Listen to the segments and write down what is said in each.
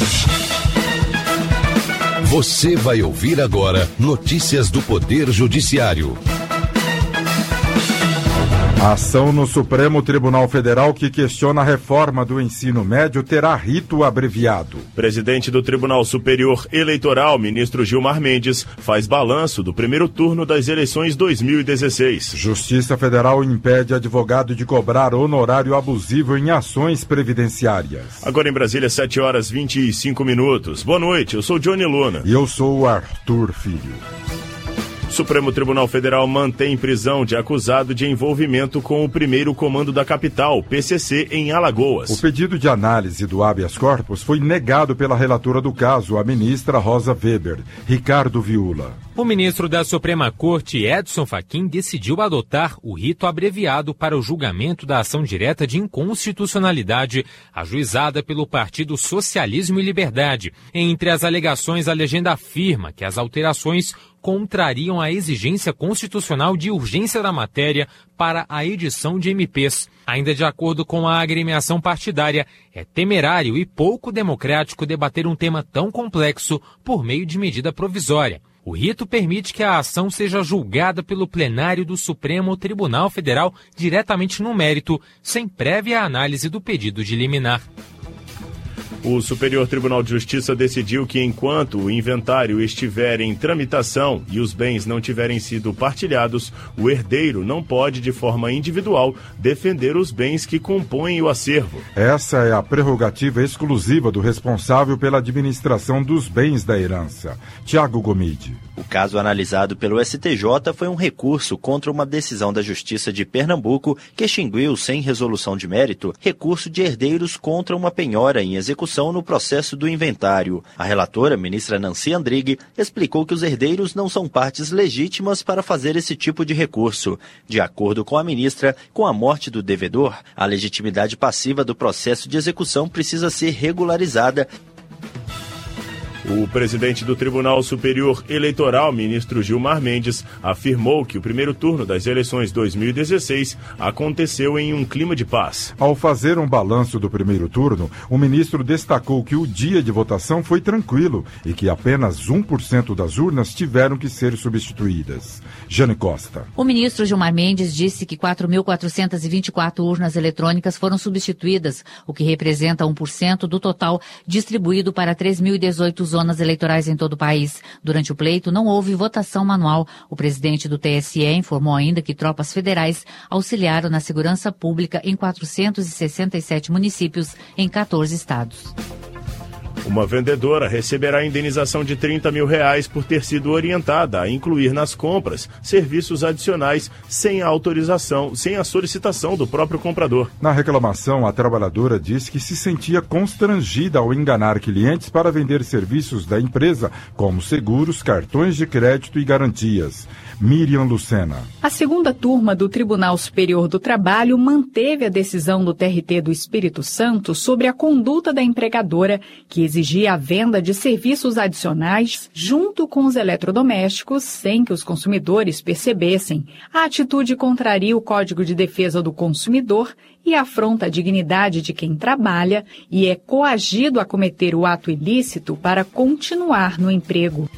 Você vai ouvir agora notícias do Poder Judiciário. A ação no Supremo Tribunal Federal que questiona a reforma do ensino médio terá rito abreviado. Presidente do Tribunal Superior Eleitoral, ministro Gilmar Mendes, faz balanço do primeiro turno das eleições 2016. Justiça Federal impede advogado de cobrar honorário abusivo em ações previdenciárias. Agora em Brasília, 7h25. Boa noite, eu sou Johnny Luna. E eu sou o Arthur Filho. Supremo Tribunal Federal mantém prisão de acusado de envolvimento com o primeiro comando da capital, PCC, em Alagoas. O pedido de análise do habeas corpus foi negado pela relatora do caso, a ministra Rosa Weber, Ricardo Viula. O ministro da Suprema Corte, Edson Fachin, decidiu adotar o rito abreviado para o julgamento da ação direta de inconstitucionalidade ajuizada pelo Partido Socialismo e Liberdade. Entre as alegações, a legenda afirma que as alterações contrariam a exigência constitucional de urgência da matéria para a edição de MPs. Ainda de acordo com a agremiação partidária, é temerário e pouco democrático debater um tema tão complexo por meio de medida provisória. O rito permite que a ação seja julgada pelo plenário do Supremo Tribunal Federal diretamente no mérito, sem prévia análise do pedido de liminar. O Superior Tribunal de Justiça decidiu que enquanto o inventário estiver em tramitação e os bens não tiverem sido partilhados, o herdeiro não pode, de forma individual, defender os bens que compõem o acervo. Essa é a prerrogativa exclusiva do responsável pela administração dos bens da herança, Tiago Gomide. O caso analisado pelo STJ foi um recurso contra uma decisão da Justiça de Pernambuco que extinguiu, sem resolução de mérito, recurso de herdeiros contra uma penhora em execução no processo do inventário. A relatora, ministra Nancy Andrighi, explicou que os herdeiros não são partes legítimas para fazer esse tipo de recurso. De acordo com a ministra, com a morte do devedor, a legitimidade passiva do processo de execução precisa ser regularizada. O presidente do Tribunal Superior Eleitoral, ministro Gilmar Mendes, afirmou que o primeiro turno das eleições 2016 aconteceu em um clima de paz. Ao fazer um balanço do primeiro turno, o ministro destacou que o dia de votação foi tranquilo e que apenas 1% das urnas tiveram que ser substituídas. Jane Costa. O ministro Gilmar Mendes disse que 4.424 urnas eletrônicas foram substituídas, o que representa 1% do total distribuído para 3.018 zonas eleitorais em todo o país. Durante o pleito, não houve votação manual. O presidente do TSE informou ainda que tropas federais auxiliaram na segurança pública em 467 municípios em 14 estados. Uma vendedora receberá indenização de R$30 mil por ter sido orientada a incluir nas compras serviços adicionais sem a autorização, sem a solicitação do próprio comprador. Na reclamação, a trabalhadora disse que se sentia constrangida ao enganar clientes para vender serviços da empresa, como seguros, cartões de crédito e garantias. Miriam Lucena. A segunda turma do Tribunal Superior do Trabalho manteve a decisão do TRT do Espírito Santo sobre a conduta da empregadora, que exigia a venda de serviços adicionais junto com os eletrodomésticos sem que os consumidores percebessem. A atitude contraria o Código de Defesa do Consumidor e afronta a dignidade de quem trabalha e é coagido a cometer o ato ilícito para continuar no emprego.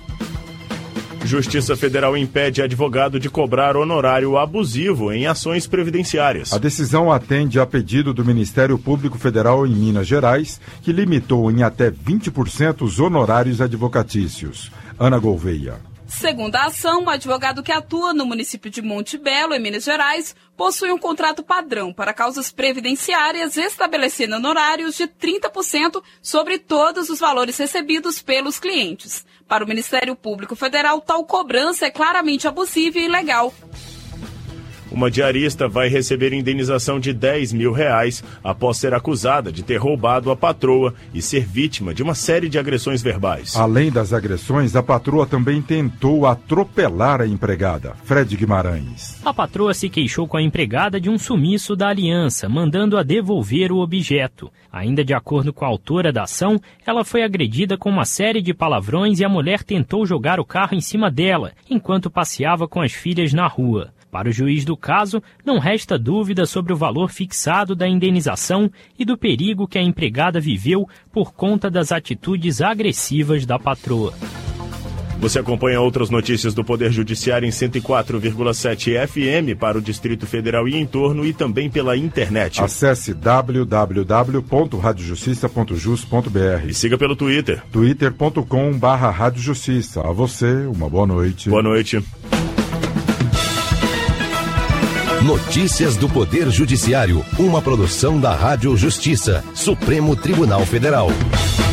Justiça Federal impede advogado de cobrar honorário abusivo em ações previdenciárias. A decisão atende a pedido do Ministério Público Federal em Minas Gerais, que limitou em até 20% os honorários advocatícios. Ana Gouveia. Segundo a ação, o advogado que atua no município de Monte Belo, em Minas Gerais, possui um contrato padrão para causas previdenciárias, estabelecendo honorários de 30% sobre todos os valores recebidos pelos clientes. Para o Ministério Público Federal, tal cobrança é claramente abusiva e ilegal. Uma diarista vai receber indenização de R$10 mil após ser acusada de ter roubado a patroa e ser vítima de uma série de agressões verbais. Além das agressões, a patroa também tentou atropelar a empregada. Fred Guimarães. A patroa se queixou com a empregada de um sumiço da aliança, mandando-a devolver o objeto. Ainda de acordo com a autora da ação, ela foi agredida com uma série de palavrões e a mulher tentou jogar o carro em cima dela, enquanto passeava com as filhas na rua. Para o juiz do caso, não resta dúvida sobre o valor fixado da indenização e do perigo que a empregada viveu por conta das atitudes agressivas da patroa. Você acompanha outras notícias do Poder Judiciário em 104,7 FM para o Distrito Federal e entorno e também pela internet. Acesse www.radiojustiça.jus.br e siga pelo Twitter. twitter.com/radiojustiça. A você, uma boa noite. Boa noite. Notícias do Poder Judiciário, uma produção da Rádio Justiça, Supremo Tribunal Federal.